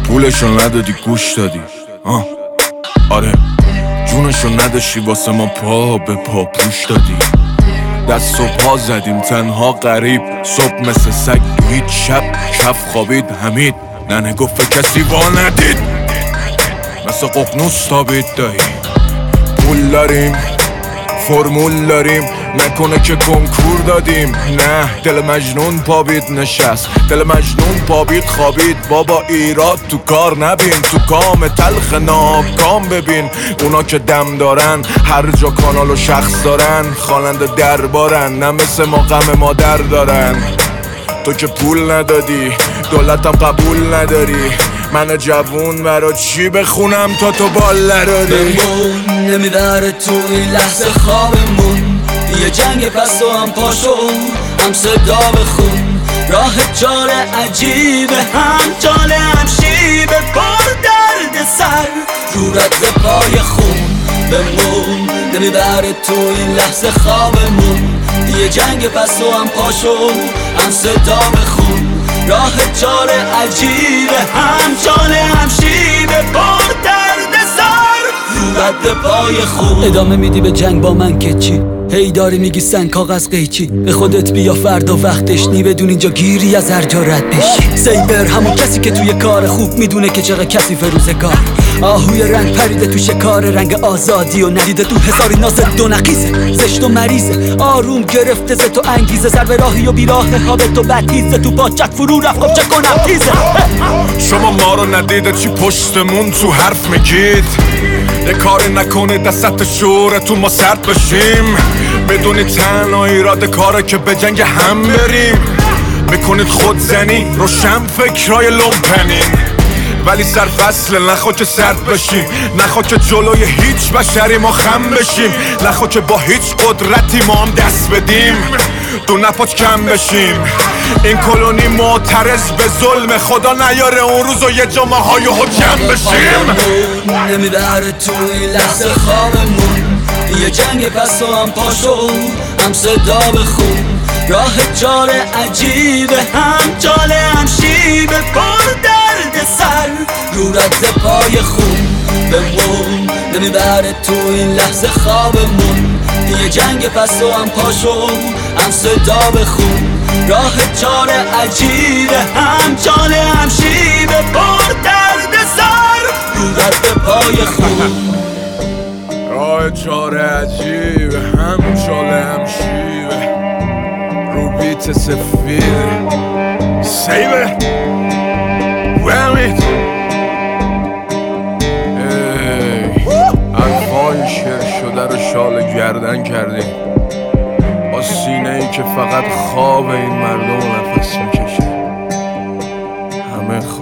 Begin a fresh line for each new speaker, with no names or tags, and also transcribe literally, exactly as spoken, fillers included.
پولشو ندادی گوش دادی آه. آره جونشو نداشتی واسه ما پا به پا پوش دادی. دست و پا زدیم تنها غریب صبح مثل سگ هیچ شب کف خوابید حمید ننه گفت کسی وا ندید مثل ققنوس تابید دایی. پول داریم فرمول داریم نکنه که کنکور دادیم. نه دل مجنون پابید نشست دل مجنون پابید خوابید. بابا ایراد تو کار نبین تو کام تلخ ناکام ببین. اونا که دم دارن هر جا کانال و شخص دارن خواننده دربارن نه مثل ما غم مادر دارن. تو که پول ندادی دولتم قبول نداری من جوون برا چی بخونم تا تو بال نداری.
بمون نمیبره تو این لحظه خوابمون یه جنگ پس و هم پاشو هم صدا بخون. راه جال عجیبه هم جال هم شیبه پر درد سر رو رد پای خون. بمون نمیبره تو این لحظه خوابمون یه جنگ پس و هم پاشو هم صدا بخون. راه جال عجیبه هم جال هم شیبه پر درد سر رو رد پای خون. ادامه میدی به جنگ با من که چی؟ هی داری میگی سنگ کاغذ قیچی به خودت بیا فردا وقتش نی بدون اینجا گیری از هر جا رد بشی. سیبر همون کسی که توی کار خوب میدونه که چقدر کسی فروزگار آهوی رنگ پریده تو شکار رنگ آزادی و ندیده تو هزاری ناز دو نقیزه زشت و مریضه آروم گرفته ز تو انگیزه سر به راهی و بیراه خوابت و بدتیزه تو باچت فرو رفت خب چه کنم تیزه.
شما ما رو ندیده چی پشتمون تو حرف میگید یه کاری نکنید دستت شوره تو ما سرد بشیم. بدونی تنها ایراد کاره که به جنگ هم بریم. میکنید خودزنی روشن فکرهای لومپنین ولی سرفصل نخوا که سرد بشیم نخوا که جلوی هیچ بشری ما خم بشیم نخوا که با هیچ قدرتی ما هم دست بدیم دو نپاچ کم بشیم. این کلونی معترض به ظلم خدا نیاره اون روز و یه جامعه های حکم بشیم.
نمیبره تو این لحظه خوابمون یه جنگ پس و هم پاشو هم صدا بخون. راه جال عجیبه هم جال هم شیبه پر درد سر رو رد پای خون. بمون نمیبره تو این لحظه خوابمون یه جنگ پس و هم پاشو هم صدا بخون. راه جال عجیبه هم جال هم شیبه پر درد سر رو رد پای خون.
راه چاره عجیبه هم چاله هم شیبه رو بیت سفید سیبه وامید حرفای شعر شده رو شال گردن کردیم با سینه ای که فقط خواب این مردم نفس میکشه. همه